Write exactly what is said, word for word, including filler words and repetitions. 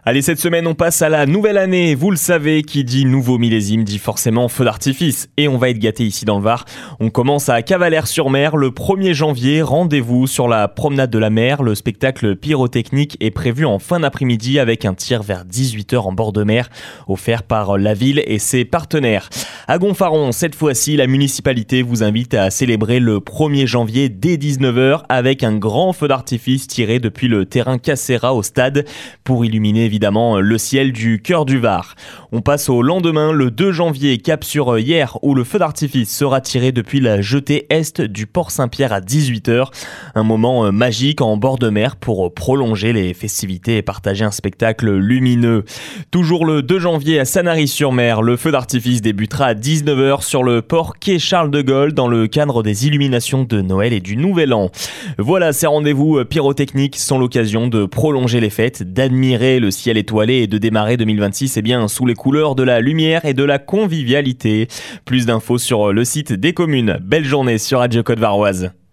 Allez, cette semaine, on passe à la nouvelle année. Vous le savez, qui dit nouveau millésime dit forcément feu d'artifice. Et on va être gâtés ici dans le Var. On commence à Cavalère-sur-Mer le premier janvier. Rendez-vous sur la promenade de la mer. Le spectacle pyrotechnique est prévu en fin d'après-midi avec un tir vers dix-huit heures en bord de mer, offert par la ville et ses partenaires. À Gonfaron, cette fois-ci, la municipalité vous invite à célébrer le premier janvier dès dix-neuf heures avec un grand feu d'artifice tiré depuis le terrain Cassera au stade pour illuminer évidemment le ciel du cœur du Var. On passe au lendemain, le deux janvier, cap sur Hyères, où le feu d'artifice sera tiré depuis la jetée est du Port Saint-Pierre à dix-huit heures. Un moment magique en bord de mer pour prolonger les festivités et partager un spectacle lumineux. Toujours le deux janvier à Sanary-sur-Mer, le feu d'artifice débutera à dix-neuf heures sur le port quai Charles de Gaulle dans le cadre des illuminations de Noël et du Nouvel An. Voilà, ces rendez-vous pyrotechniques sont l'occasion de prolonger les fêtes, d'admirer le ciel étoilé et de démarrer deux mille vingt-six eh bien, sous les couleurs de la lumière et de la convivialité. Plus d'infos sur le site des communes. Belle journée sur Radio Côte Varoise.